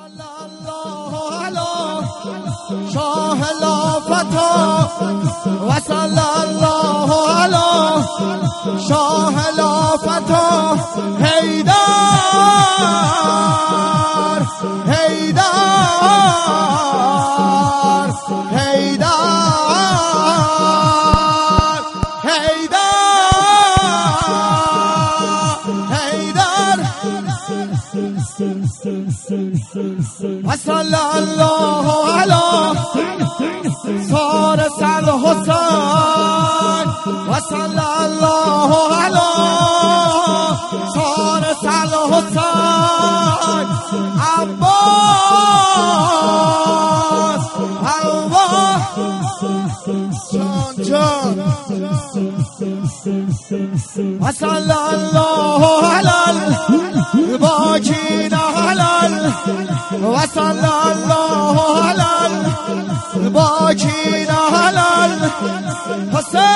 صلی الله علی شاه لافتا و صلی الله علی شاه لافتا حیدر حیدر حیدر حیدر و صلی الله علی سار سر حسین و صلی الله علی سار سر حسین عباس الله جان و صلی الله علی الباقین علل و صلی الله علی الباقین علل حسین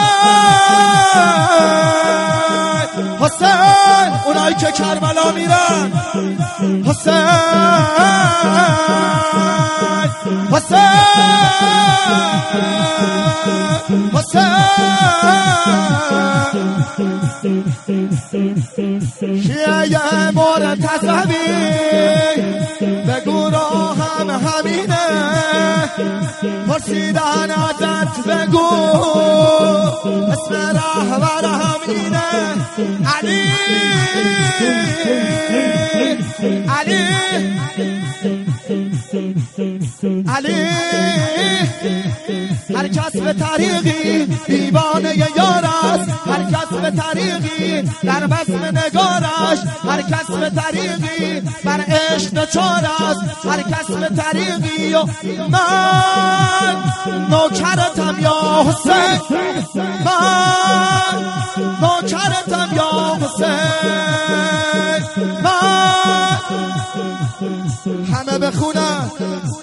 حسین اونایی که کربلا میرن حسین حسین شیعه مرتضوی بگو راهم همینه پرسیدن ازت بگو اسم رهبر همینه علی علی علی هر کس به طریقی دیوانه یار است هر کس به طریقی در بزم نگارش هر کس به طریقی بر عشق نچار است هر کس به طریقی و من نوکرتم یا حسین من نوکرتم یا حسین من همه بخونن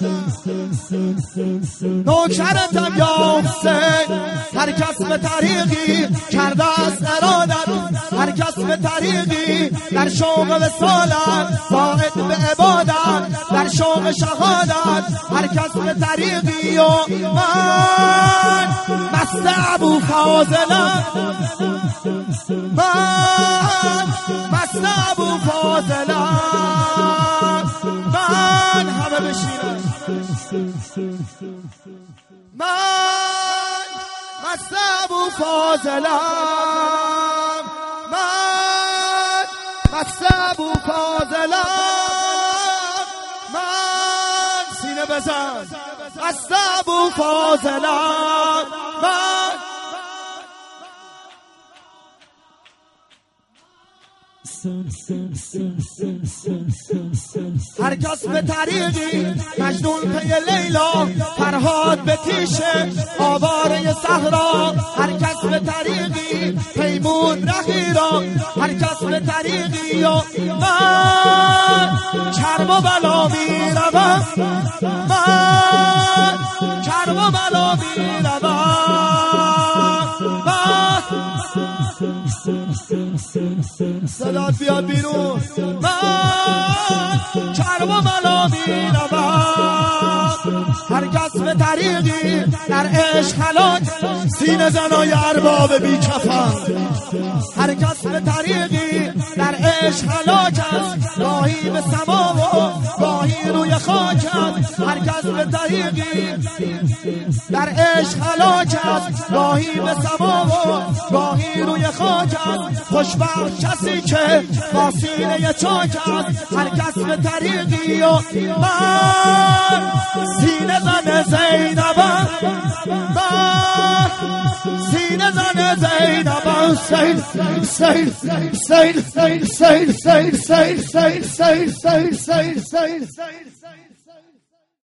نوکرتم یا حسین هر کس به طریقی کرده است ارادت هر کس به طریقی در شوق وصالت واعد به عبادت در شوق شهادت هر کس به طریقی و من مست ابو فاضلم من مست ابو فاضلم من همه بشیرم من مست ابو فاضلم من مست ابو فاضلم من سینه بزن مست ابو فاضلم من هر کس به طریقی مجنون پی لیلا فرهاد به تیشه آواره صحرا هر کس به طریقی پیمون رهیرا هر کس به طریقی و من کرم و بلا می روم من کرم و بلا می صدات بیاد بیرون من کرم و بلا می روم هر کس به طریقی در عشق هلاک سینه زنای ارباب بی کفن هر کس به طریقی در عشق هلاک است گاهی به سما و گاهی روی خاک است هر کس به طریقی در عشق هلاک است گاهی به سما و گاهی روی خاک است خوشبخت کسی که با سینه چاک است هر کس به طریقی و من سینه زن زینبم من سینه زن زینبم سیل سیل سیل سیل سیل سیل سیل سیل سیل سیل سیل سیل